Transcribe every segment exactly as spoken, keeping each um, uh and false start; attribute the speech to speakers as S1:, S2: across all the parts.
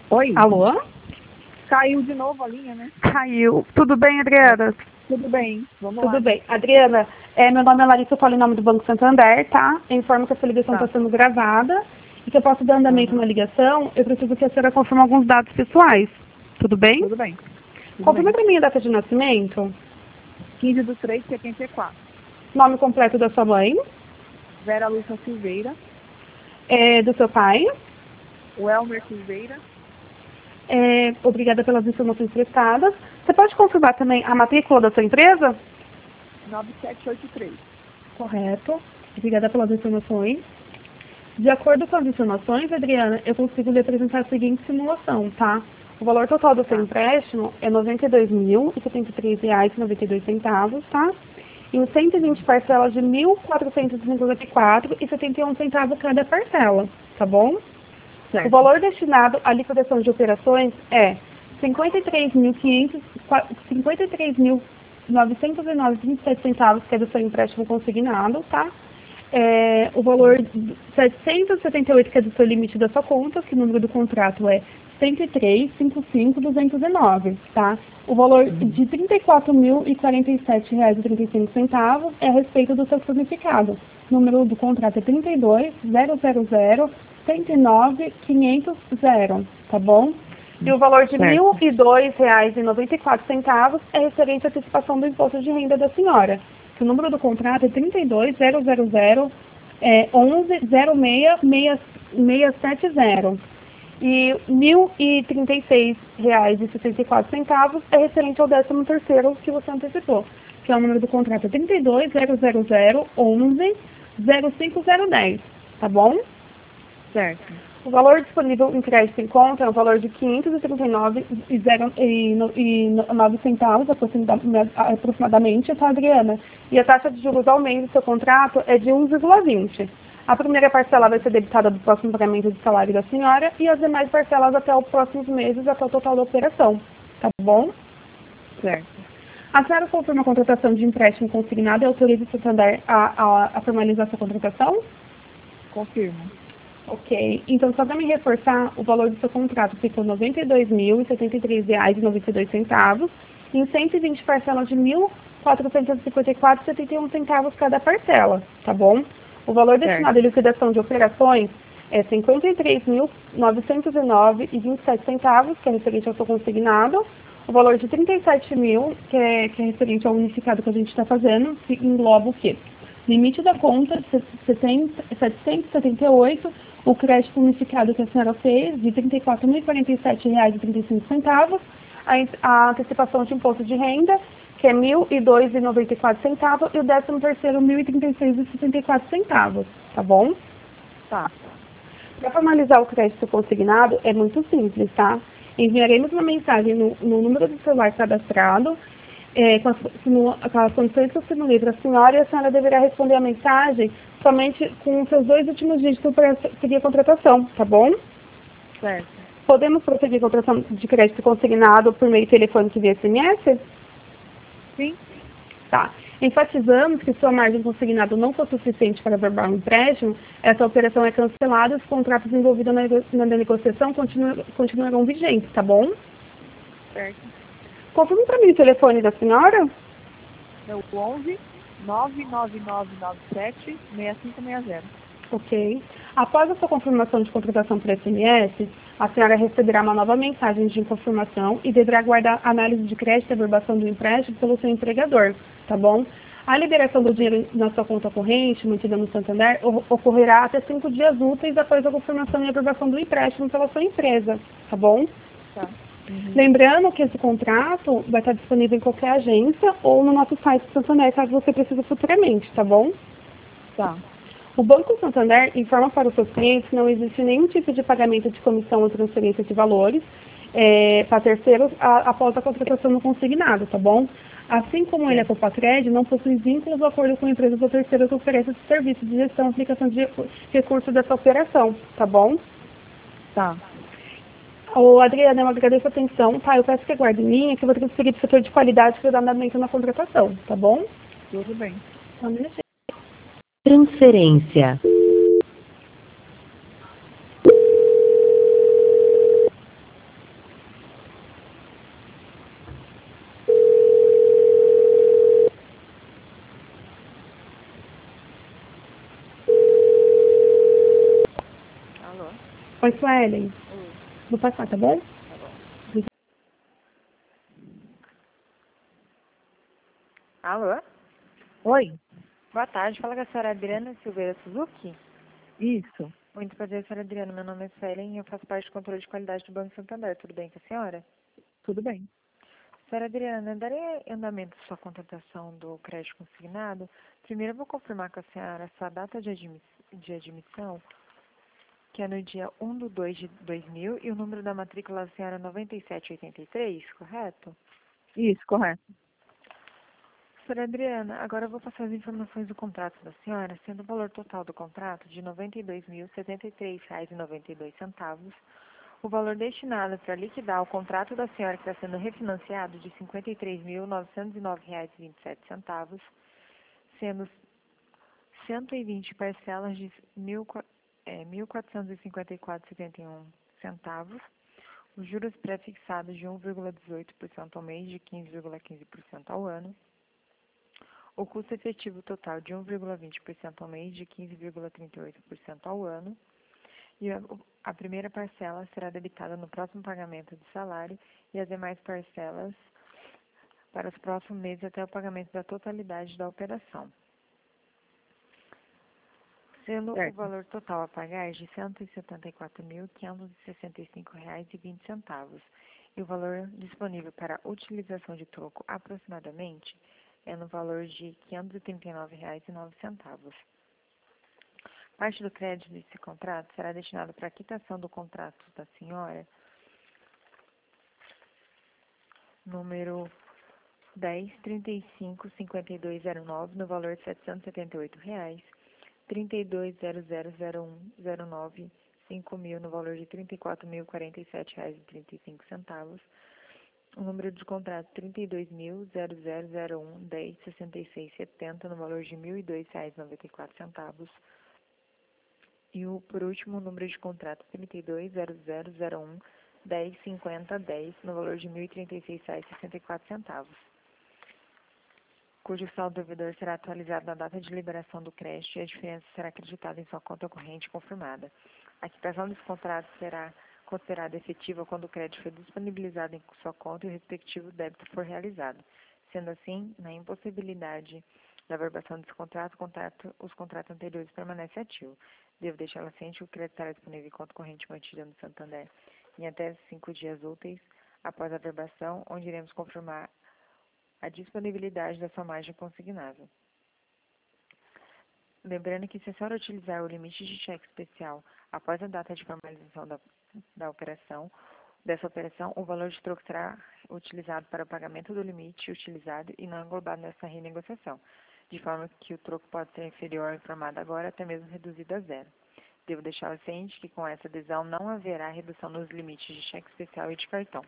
S1: Oi?
S2: Alô?
S1: Caiu de novo a linha, né?
S2: Caiu. Tudo bem, Adriana?
S1: Tudo bem, vamos
S2: Tudo
S1: lá.
S2: bem. Adriana, é, meu nome é Larissa, eu falo em nome do Banco Santander, tá? Eu informo que essa ligação está
S1: Tá.
S2: sendo gravada e que eu posso dar andamento
S1: Aham.
S2: na ligação. Eu preciso que a senhora confirme alguns dados pessoais. Tudo bem?
S1: Tudo bem. Tudo
S2: Confirma
S1: bem.
S2: para mim a data de nascimento,
S1: quinze do três de setenta e quatro.
S2: nome completo da sua mãe,
S1: Vera Lúcia Silveira.
S2: é, do seu pai.
S1: O Elmer Silveira.
S2: É, obrigada pelas informações prestadas. Você pode confirmar também a matrícula da sua empresa?
S1: nove sete oito três.
S2: Correto. Obrigada pelas informações. De acordo com as informações, Adriana, eu consigo lhe apresentar a seguinte simulação, tá? O valor total do seu
S1: Tá.
S2: empréstimo é noventa e dois mil e setenta e três reais e noventa e dois centavos, tá? Em cento e vinte parcelas de mil quatrocentos e cinquenta e quatro reais e setenta e um centavos cada parcela, tá bom?
S1: Certo.
S2: O valor destinado à liquidação de operações é cinquenta e três mil novecentos e nove reais e vinte e sete centavos, que é do seu empréstimo consignado, tá? É, o valor de setecentos e setenta e oito, que é do seu limite da sua conta, que o número do contrato é cento e três, cinquenta e cinco, duzentos e nove, tá? O valor de trinta e quatro mil e quarenta e sete reais e trinta e cinco centavos é a respeito do seu significado. O número do contrato é trinta e dois, zero zero zero, cento e nove, quinhentos, tá bom? E o valor de
S1: Certo.
S2: mil e dois reais e noventa e quatro centavos é referente à antecipação do imposto de renda da senhora. O número do contrato é trinta e dois, zero zero zero, é, onze, zero seis, seis, seis sete zero. E mil e trinta e seis reais e setenta e quatro centavos é referente ao décimo terceiro que você antecipou, que é o número do contrato é trinta e dois, zero zero zero, onze, zero cinco zero dez, tá bom?
S1: Certo.
S2: O valor disponível em crédito em conta é o valor de quinhentos e trinta e nove reais e nove centavos aproximadamente, tá, Adriana? E a taxa de juros ao mês do seu contrato é de um vírgula vinte. A primeira parcela vai ser debitada do próximo pagamento de salário da senhora e as demais parcelas até os próximos meses, até o total da operação, tá bom?
S1: Certo.
S2: A senhora confirma a contratação de empréstimo consignado e autoriza o Santander a, a, a formalizar sua contratação?
S1: Confirmo.
S2: Ok, então só para me reforçar, o valor do seu contrato ficou noventa e dois mil e setenta e três reais e noventa e dois centavos, em cento e vinte parcelas de mil quatrocentos e cinquenta e quatro reais e setenta e um centavos cada parcela, tá bom? O valor destinado à liquidação de operações é cinquenta e três mil novecentos e nove reais e vinte e sete centavos, que é referente ao seu consignado, o valor de trinta e sete mil, que é, que é referente ao unificado que a gente está fazendo, que engloba o quê? Limite da conta, setecentos e setenta e oito, o crédito unificado que a senhora fez, de trinta e quatro mil e quarenta e sete reais e trinta e cinco centavos, a, a antecipação de imposto de renda, que é mil e dois reais e noventa e quatro centavos, e o décimo terceiro, mil e trinta e seis reais e sessenta e quatro centavos, tá bom?
S1: Tá.
S2: Para formalizar o crédito consignado, é muito simples, tá? Enviaremos uma mensagem no, no número do celular cadastrado, É, com, as, no, com as condições que eu simulei para a senhora, e a senhora deverá responder a mensagem somente com os seus dois últimos dígitos para seguir a contratação, tá bom?
S1: Certo.
S2: Podemos prosseguir a contratação de crédito consignado por meio telefônico e via S M S?
S1: Sim.
S2: Tá. Enfatizamos que se sua margem consignada não for suficiente para averbar um empréstimo, essa operação é cancelada e os contratos envolvidos na, na negociação continuam, continuarão vigentes, tá bom?
S1: Certo.
S2: Confirme para mim o telefone da senhora.
S1: É o onze, nove nove nove nove sete, seis cinco seis zero.
S2: Ok. Após a sua confirmação de contratação por S M S, a senhora receberá uma nova mensagem de confirmação e deverá aguardar a análise de crédito e averbação do empréstimo pelo seu empregador, tá bom? A liberação do dinheiro na sua conta corrente, mantida no Santander, ocorrerá até cinco dias úteis após a confirmação e averbação do empréstimo pela sua empresa, tá bom?
S1: Tá. Uhum.
S2: Lembrando que esse contrato vai estar disponível em qualquer agência ou no nosso site do Santander, caso você precise futuramente, tá bom?
S1: Tá.
S2: O Banco Santander informa para os seus clientes que não existe nenhum tipo de pagamento de comissão ou transferência de valores é, para terceiros a, após a contratação no consignado, tá bom? Assim como ele é Copacred, não possui vínculos ou acordo com empresas ou terceiras que oferecem serviços de gestão e aplicação de recursos dessa operação, tá bom?
S1: Tá.
S2: Ô, Adriana, eu agradeço a atenção, tá? Eu peço que aguarde em linha, que eu vou transferir para o setor de qualidade para dar andamento na contratação, tá bom?
S1: Tudo bem.
S2: Só um minutinho.
S3: Transferência.
S2: Oi, Suelen.
S3: Oi,
S2: Vou passar, tá bom?
S3: tá bom. Alô?
S1: Oi,
S3: Boa tarde, fala com a senhora Adriana Silveira Suzuki.
S1: isso,
S3: Muito prazer, senhora Adriana. Meu nome é Suelen e eu faço parte do controle de qualidade do Banco Santander. Tudo bem com a senhora?
S1: tudo bem.
S3: Senhora Adriana, darei andamento à sua contratação do crédito consignado. Primeiro, eu vou confirmar com a senhora a sua data de, admi de admissão, que é no dia um de dois de dois mil, e o número da matrícula da senhora é nove sete oito três, correto?
S1: Isso, correto.
S3: Senhora Adriana, agora eu vou passar as informações do contrato da senhora, sendo o valor total do contrato de noventa e dois mil, setenta e três reais e noventa e dois centavos, o valor destinado para liquidar o contrato da senhora que está sendo refinanciado de cinquenta e três mil, novecentos e nove reais e vinte e sete centavos, sendo cento e vinte parcelas de mil, é, mil quatrocentos e cinquenta e quatro reais e setenta e um centavos, os juros pré-fixados de um vírgula dezoito por cento ao mês, de quinze vírgula quinze por cento ao ano, o custo efetivo total de um vírgula vinte por cento ao mês, de quinze vírgula trinta e oito por cento ao ano, e a, a primeira parcela será debitada no próximo pagamento do salário e as demais parcelas para os próximos meses até o pagamento da totalidade da operação, sendo o
S1: Certo.
S3: valor total a pagar de cento e setenta e quatro mil, quinhentos e sessenta e cinco reais e vinte centavos, e o valor disponível para utilização de troco aproximadamente é no valor de quinhentos e trinta e nove reais e nove centavos. Parte do crédito desse contrato será destinado para a quitação do contrato da senhora, número dez, trinta e cinco, cinquenta e dois zero nove, no valor de setecentos e setenta e oito reais, trinta e dois, zero zero zero um, zero nove, cinco mil, no valor de trinta e quatro mil, quarenta e sete reais e trinta e cinco centavos, o número de contrato trinta e dois mil, zero zero zero um, dez, sessenta e seis, setenta, no valor de mil e dois reais e noventa e quatro centavos, e o, por último, o número de contrato trinta e dois, zero zero zero um, dez, cinquenta, dez, no valor de mil e trinta e seis reais e sessenta e quatro centavos, cujo saldo devedor será atualizado na data de liberação do crédito e a diferença será acreditada em sua conta corrente confirmada. A quitação desse contrato será considerada efetiva quando o crédito for disponibilizado em sua conta e o respectivo débito for realizado. Sendo assim, na impossibilidade da averbação desse contrato, o contrato, os contratos anteriores permanecem ativos. Devo deixá-la ciente que o crédito estará disponível em conta corrente mantida no Santander em até cinco dias úteis após a averbação, onde iremos confirmar a disponibilidade da sua margem consignável. Lembrando que, se a senhora utilizar o limite de cheque especial após a data de formalização da, da operação, dessa operação, o valor de troco será utilizado para o pagamento do limite utilizado e não englobado nessa renegociação, de forma que o troco pode ser inferior ao informado agora, até mesmo reduzido a zero. Devo deixá-la ciente que, com essa adesão, não haverá redução nos limites de cheque especial e de cartão.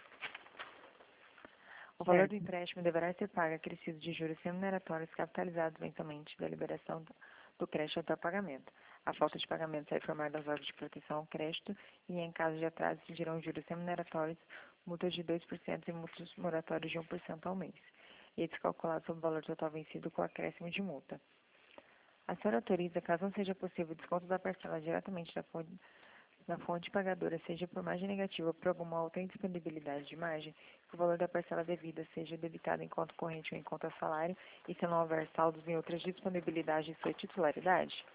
S3: O valor do empréstimo deverá ser pago acrescido de juros remuneratórios capitalizados mensalmente da liberação do crédito até o pagamento. A falta de pagamento será informada aos órgãos de proteção ao crédito e, em caso de atraso, incidirão juros remuneratórios, multas de dois por cento e multas moratórias de um por cento ao mês, e é descalculado sobre o valor total vencido com acréscimo de multa. A senhora autoriza, caso não seja possível o desconto da parcela diretamente da fonte na fonte pagadora, seja por margem negativa ou por alguma outra indisponibilidade de margem, que o valor da parcela devida seja debitado em conta corrente ou em conta salário, e se não houver saldos em outras disponibilidades de sua titularidade?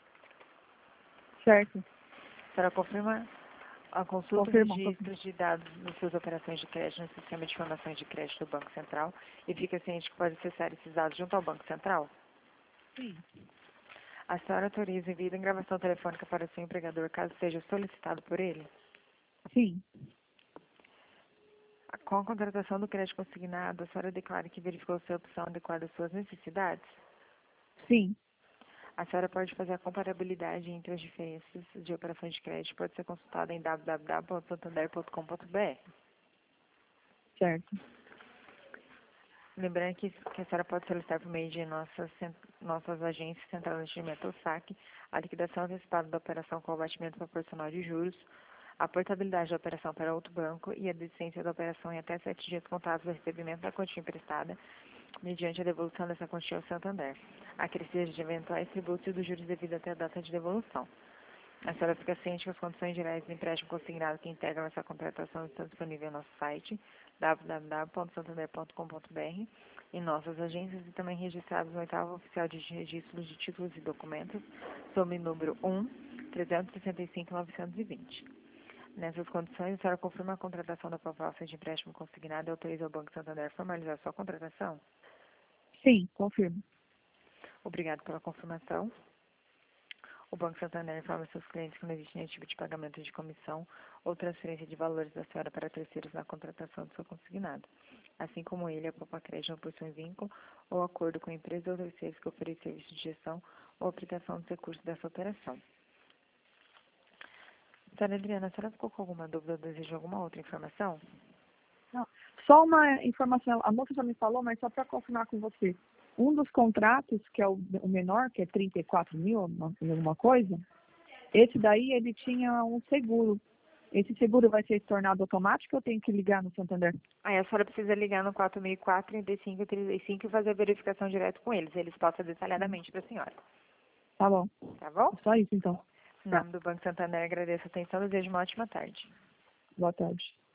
S1: Certo.
S3: A senhora confirma a consulta dos
S1: Confirmo.
S3: registros de dados nas suas operações de crédito no sistema de informações de crédito do Banco Central e fica ciente que pode acessar esses dados junto ao Banco Central?
S1: Sim.
S3: A senhora autoriza o envio de gravação telefônica para o seu empregador, caso seja solicitado por ele?
S1: Sim.
S3: Com a contratação do crédito consignado, a senhora declara que verificou se a opção adequada às suas necessidades?
S1: Sim.
S3: A senhora pode fazer a comparabilidade entre as diferenças de operações de crédito. Pode ser consultada em w w w ponto santander ponto com ponto b r.
S1: Certo.
S3: Lembrando que, que a senhora pode solicitar por meio de nossas, nossas agências centrais de atendimento ao saque, a liquidação antecipada da operação com abatimento proporcional de juros, a portabilidade da operação para outro banco e a desistência da operação em até sete dias contados do recebimento da quantia emprestada, mediante a devolução dessa quantia ao Santander, acrescidas de eventuais tributos e dos juros devidos até a data de devolução. A senhora fica ciente que as condições gerais do empréstimo consignado que integram essa contratação estão disponíveis no nosso site w w w ponto santander ponto com ponto b r, em nossas agências e também registrados no oitavo oficial de registros de títulos e documentos, sob número um, trezentos e sessenta e cinco, novecentos e vinte. Nessas condições, a senhora confirma a contratação da proposta de empréstimo consignado e autoriza o Banco Santander a formalizar sua contratação?
S1: Sim, confirmo.
S3: Obrigado pela confirmação. O Banco Santander informa seus clientes que não existe nenhum tipo de pagamento de comissão ou transferência de valores da senhora para terceiros na contratação do seu consignado. Assim como ele, a Poupa Crédito não possui vínculo ou acordo com empresas ou terceiros que oferecem serviço de gestão ou aplicação dos recursos dessa operação. Senhora Adriana, a senhora ficou com alguma dúvida ou deseja alguma outra informação?
S1: Não, só uma informação, a moça já me falou, mas só para confirmar com você. Um dos contratos, que é o, o menor, que é trinta e quatro mil, alguma coisa, esse daí ele tinha um seguro. Esse seguro vai ser tornado automático ou eu tenho que ligar no Santander?
S3: Aí a senhora precisa ligar no quatro mil e quatro, trinta e cinco, trinta e cinco e fazer a verificação direto com eles. Eles passam detalhadamente para a senhora.
S1: Tá bom.
S3: Tá bom?
S1: Só isso então.
S3: Em nome do Banco Santander, agradeço a atenção e desejo uma ótima tarde.
S1: Boa tarde.